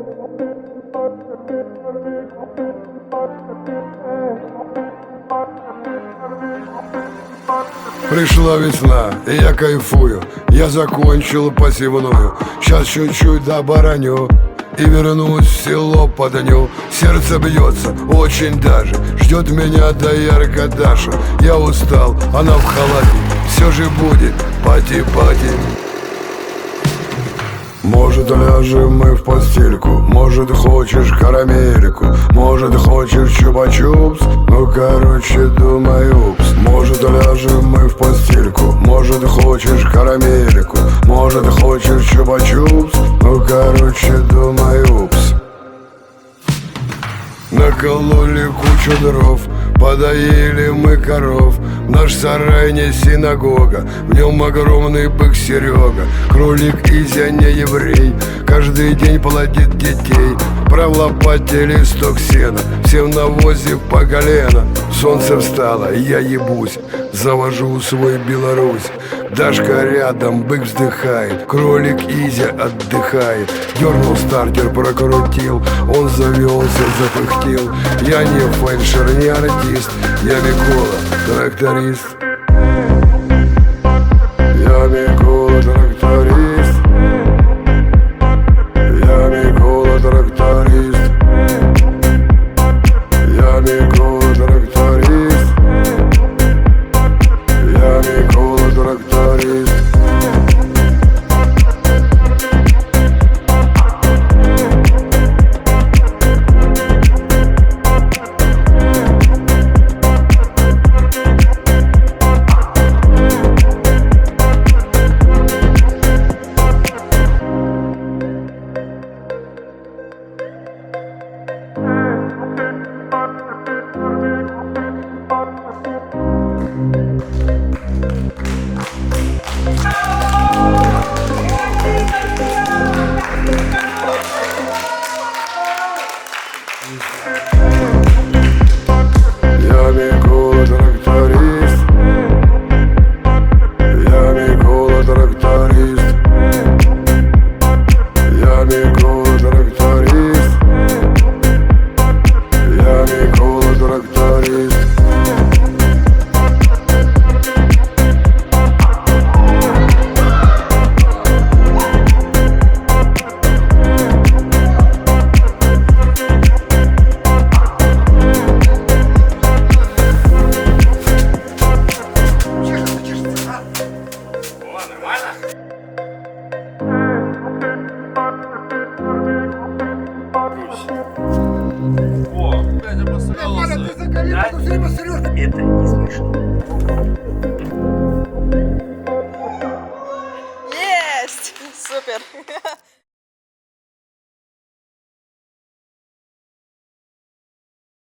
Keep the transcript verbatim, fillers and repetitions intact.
Пришла весна, и я кайфую. Я закончил посевную. Сейчас чуть-чуть добараню и вернусь в село под дню. Сердце бьется очень даже, ждет меня доярка Даша. Я устал, она в халате, все же будет пати-пати. Может, ляжем мы в постельку, может, хочешь карамельку, может, хочешь чупа-чупс, ну, короче, думаю, упс. Может, ляжем мы в постельку, может, хочешь карамельку, может, хочешь чупа-чупс, ну, короче, думаю, упс. Накололи кучу дров, подоили мы коров. Наш сарай не синагога, в нем огромный бык Серега. Кролик Изя не еврей, каждый день плодит детей. Прав лопате листок сена, все в навозе по колено. Солнце встало, я ебусь, завожу свой Беларусь. Дашка рядом, бык вздыхает, кролик Изя отдыхает. Дернул стартер, прокрутил, он завелся, запыхтел. Я не фельдшер, не артист, я Микола, тракторист. Я Микола, тракторист. Я Микола, тракторист. Я Микола, тракторист. Я Микола, тракторист. Я Микола, тракторист. Я Микола, тракторист. Я Микола, тракторист. Я Микола, тракторист. Это не смешно.